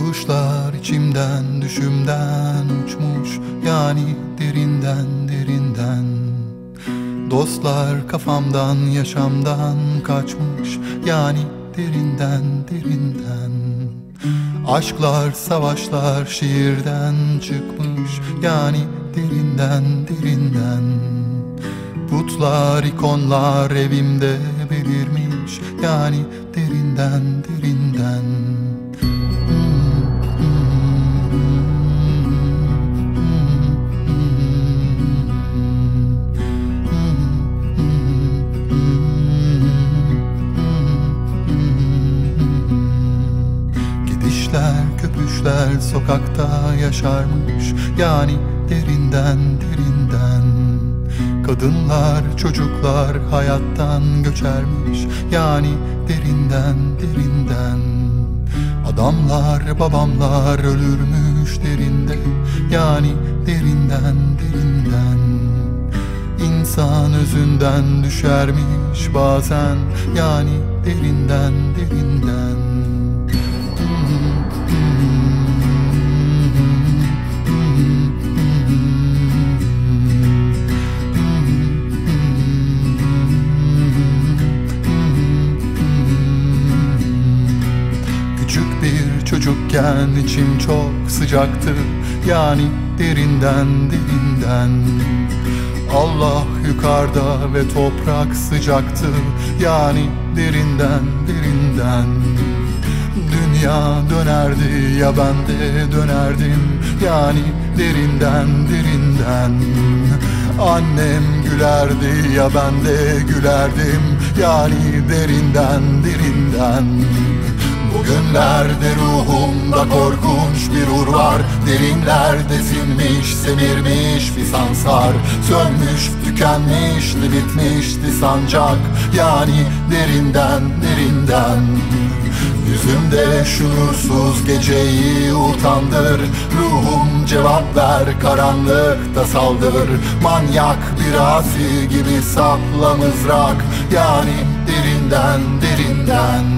Kuşlar içimden düşümden uçmuş, yani derinden derinden. Dostlar kafamdan yaşamdan kaçmış, yani derinden derinden. Aşklar savaşlar şiirden çıkmış, yani derinden derinden. Putlar ikonlar evimde belirmiş, yani derinden derinden. Köpüşler sokakta yaşarmış, yani derinden derinden. Kadınlar çocuklar hayattan göçermiş, yani derinden derinden. Adamlar babamlar ölürmüş derinde, yani derinden derinden. İnsan özünden düşermiş bazen, yani derinden derinden. Çocukken içim çok sıcaktı, yani derinden derinden. Allah yukarıda ve toprak sıcaktı, yani derinden derinden. Dünya dönerdi ya ben de dönerdim, yani derinden derinden. Annem gülerdi ya ben de gülerdim, yani derinden derinden. Bugünlerde ruhumda korkunç bir ur var. Derinlerde sinmiş, semirmiş bir sansar. Sönmüş, tükenmişti, bitmişti sancak, yani derinden derinden. Yüzümde şuursuz geceyi utandır. Ruhum cevap ver, karanlıkta saldır. Manyak bir asi gibi sapla mızrak, yani derinden derinden.